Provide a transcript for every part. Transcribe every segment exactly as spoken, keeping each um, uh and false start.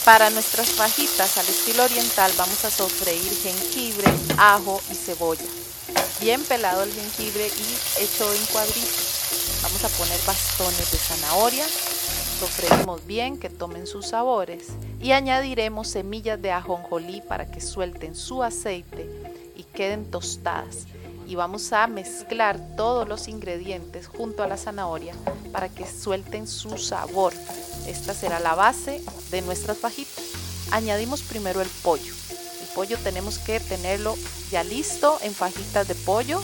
Para nuestras fajitas al estilo oriental vamos a sofreír jengibre, ajo y cebolla. Bien pelado el jengibre y hecho en cuadritos. Vamos a poner bastones de zanahoria. Sofreímos bien, que tomen sus sabores. Y añadiremos semillas de ajonjolí para que suelten su aceite y queden tostadas. Y vamos a mezclar todos los ingredientes junto a la zanahoria para que suelten su sabor. Esta será la base de nuestras fajitas. Añadimos primero el pollo. El pollo tenemos que tenerlo ya listo en fajitas de pollo.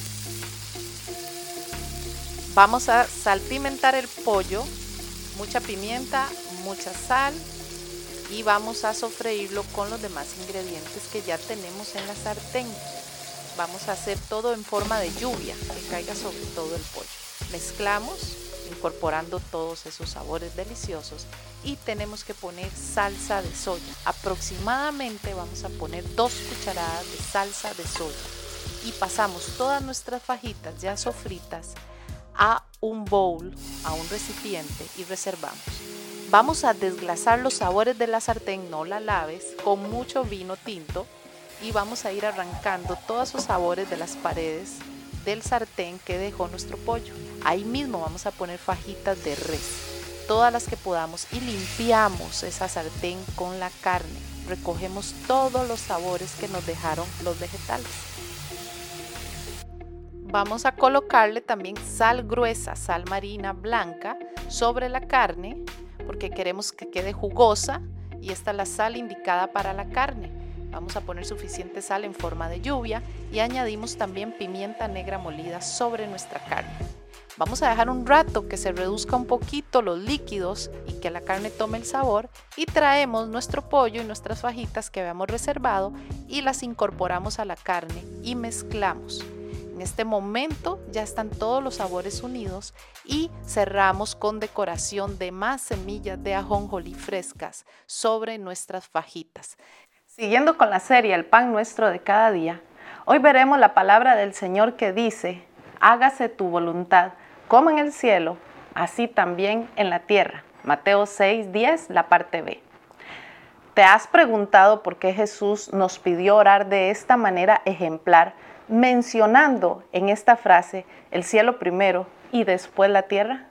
Vamos a salpimentar el pollo, mucha pimienta, mucha sal y vamos a sofreírlo con los demás ingredientes que ya tenemos en la sartén. Vamos a hacer todo en forma de lluvia, que caiga sobre todo el pollo. Mezclamos, incorporando todos esos sabores deliciosos y tenemos que poner salsa de soya. Aproximadamente vamos a poner dos cucharadas de salsa de soya y pasamos todas nuestras fajitas ya sofritas a un bowl, a un recipiente y reservamos. Vamos a desglasar los sabores de la sartén, no la laves, con mucho vino tinto. Y vamos a ir arrancando todos esos sabores de las paredes del sartén que dejó nuestro pollo. Ahí mismo vamos a poner fajitas de res, todas las que podamos, y limpiamos esa sartén con la carne. Recogemos todos los sabores que nos dejaron los vegetales. Vamos a colocarle también sal gruesa, sal marina blanca sobre la carne porque queremos que quede jugosa y esta es la sal indicada para la carne. Vamos a poner suficiente sal en forma de lluvia y añadimos también pimienta negra molida sobre nuestra carne. Vamos a dejar un rato que se reduzca un poquito los líquidos y que la carne tome el sabor y traemos nuestro pollo y nuestras fajitas que habíamos reservado y las incorporamos a la carne y mezclamos. En este momento ya están todos los sabores unidos y cerramos con decoración de más semillas de ajonjolí frescas sobre nuestras fajitas. Siguiendo con la serie El Pan Nuestro de Cada Día, hoy veremos la palabra del Señor que dice: hágase tu voluntad, como en el cielo, así también en la tierra. Mateo seis, diez, la parte B. ¿Te has preguntado por qué Jesús nos pidió orar de esta manera ejemplar, mencionando en esta frase el cielo primero y después la tierra?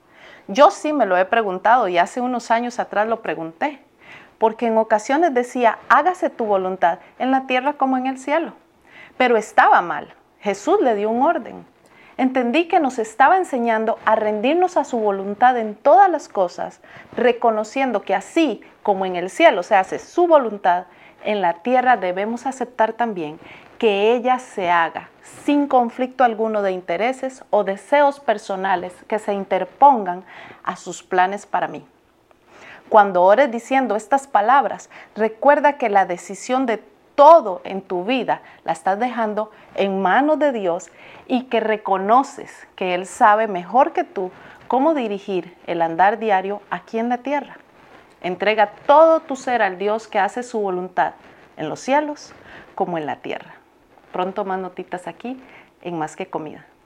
Yo sí me lo he preguntado y hace unos años atrás lo pregunté. Porque en ocasiones decía, hágase tu voluntad en la tierra como en el cielo. Pero estaba mal. Jesús le dio un orden. Entendí que nos estaba enseñando a rendirnos a su voluntad en todas las cosas, reconociendo que así como en el cielo se hace su voluntad, en la tierra debemos aceptar también que ella se haga sin conflicto alguno de intereses o deseos personales que se interpongan a sus planes para mí. Cuando ores diciendo estas palabras, recuerda que la decisión de todo en tu vida la estás dejando en manos de Dios y que reconoces que Él sabe mejor que tú cómo dirigir el andar diario aquí en la tierra. Entrega todo tu ser al Dios que hace su voluntad en los cielos como en la tierra. Pronto más notitas aquí en Más que Comida.